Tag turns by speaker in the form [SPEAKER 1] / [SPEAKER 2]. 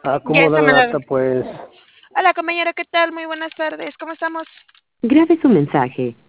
[SPEAKER 1] Ya
[SPEAKER 2] ¿Cómo
[SPEAKER 1] está
[SPEAKER 2] da
[SPEAKER 1] me
[SPEAKER 2] la
[SPEAKER 1] la...
[SPEAKER 2] lata, pues?
[SPEAKER 1] Hola, compañero, ¿qué tal? Muy buenas tardes, ¿cómo estamos?
[SPEAKER 3] Grabe su mensaje.